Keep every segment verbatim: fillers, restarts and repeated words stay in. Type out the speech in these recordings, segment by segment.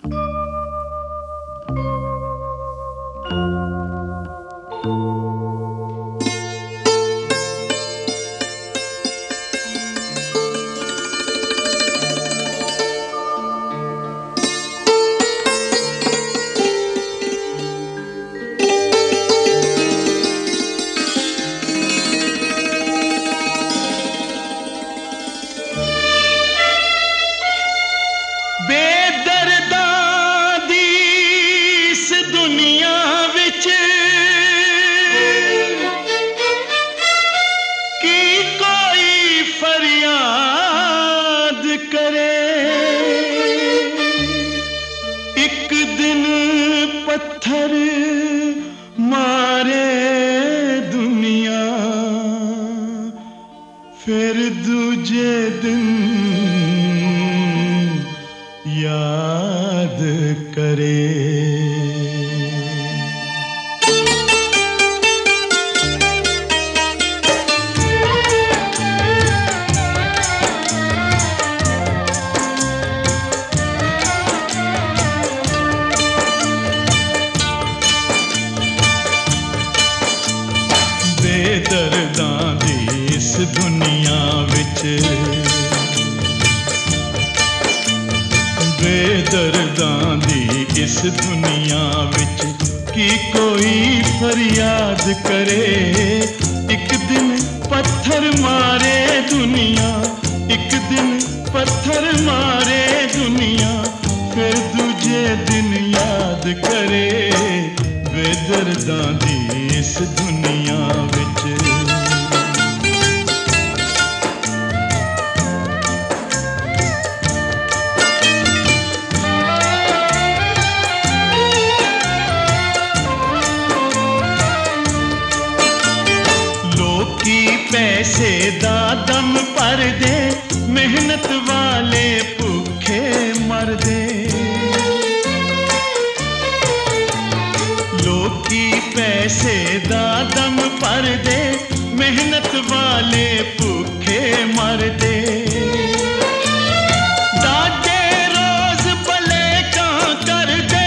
पत्थर मारे दुनिया, फिर दूजे दिन याद करे। बेदर्दां दी इस दुनिया विच, बेदर्दां दी इस दुनिया विच की कोई फरियाद करे। एक दिन पत्थर मारे दुनिया, एक दिन पत्थर मारे दुनिया, फिर दूजे दिन याद करे। बेदर्दां दी इस दुनिया विच लोकी पैसे दा दम भर दे, मेहनत वाले भूखे मर दे। लोकी पैसे दा दम भर दे, मेहनत वाले भूखे मर दे। डाटे रोज भले कां कर दे,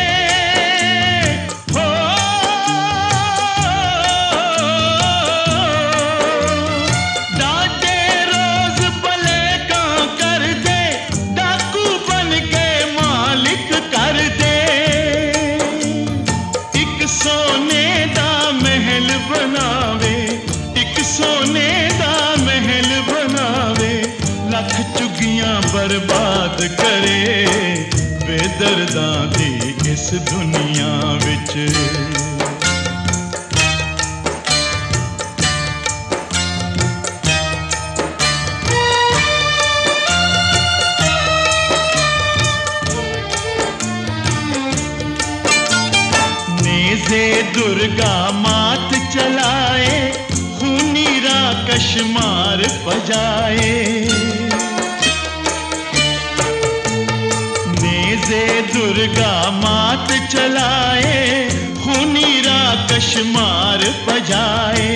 हो डाटे रोज भले कां कर दे, डाकू बन के मालिक कर दे। सोने दा महल बनावे, एक सोने दा महल बनावे, लख चुगियां बर्बाद करे। बेदर्दां दी इस दुनिया विच नेज़े दुर्गा मात चलाए, खूनी राकश मार बजाए। नेज़े दुर्गा मात चलाए, खूनी राकश मार बजाए।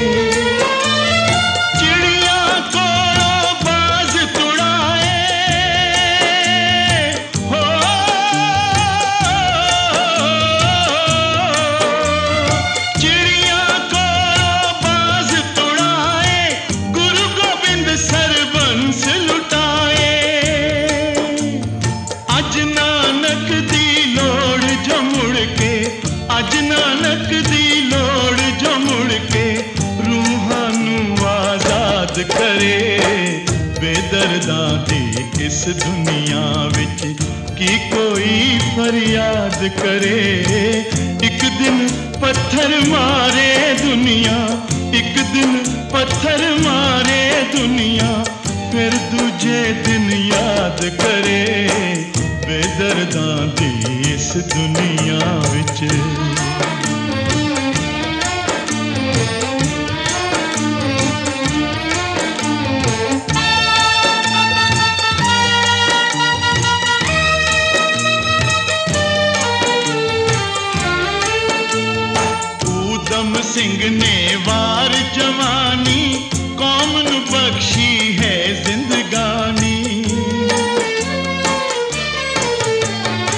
अज नानक दी लोड़ जो मुड़ के रूहां नू आजाद करे। बेदर्दां दी इस दुनिया विच की कोई फरियाद करे। एक दिन पत्थर मारे दुनिया, एक दिन पत्थर मारे दुनिया, फिर दूजे दिन याद करे। बेदर्दां दी इस दुनिया विच ऊधम सिंह ने वार जवानी, कौम नू बख्शी है जिंदगानी।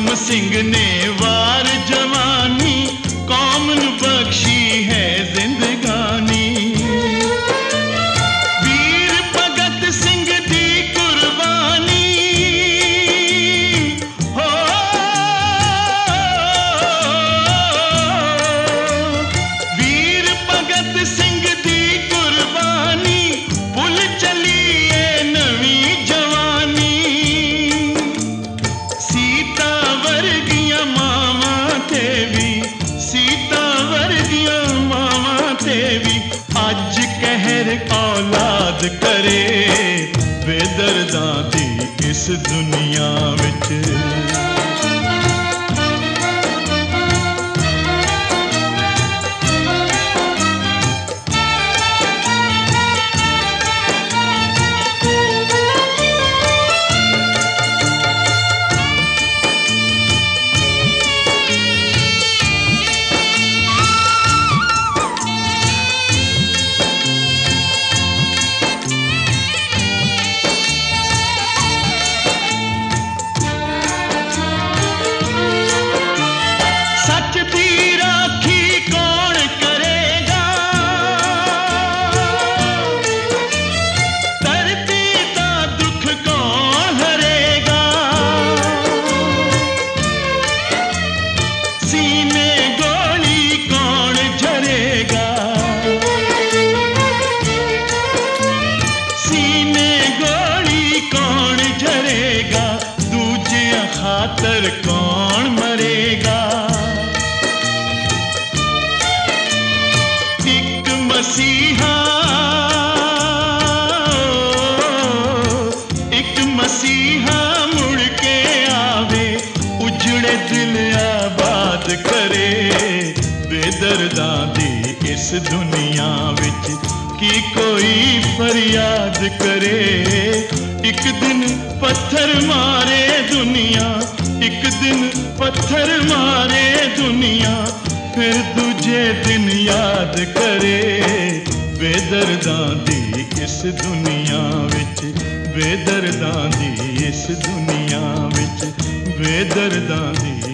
करम सिंह ने वार जवानी कौम नू बख्शी है जिंदगानी। वीर भगत सिंह दी कुर्बानी हो, वीर भगत सिंह दी कुर्बानी भुल चली है नवी जवानी। सीता वर्गियां मावां ते भी, सीता वर्गियां मावां ते भी अज कहर औलाद करे बेदर्दां दी इस दुनिया विच। सच दी राखी कौन करेगा, धरती दा दुख कौन हरेगा। सीने गोली कौन झरेगा, सीने गोली कौन झरेगा। दूजे खातर कौन मरेगा। एक मसीहा, एक मसीहा मुड़ के आवे, उजड़े दिल आबाद करे बेदर्दां दी इस दुनिया विच। की कोई फरियाद करे, एक दिन पत्थर मारे दुनिया, एक दिन पत्थर मारे दुनिया, फिर दूजे दिन याद करे बेदर्दां दी इस दुनिया विच। बेदर्दां दी इस दुनिया विच, बेदर्दां दी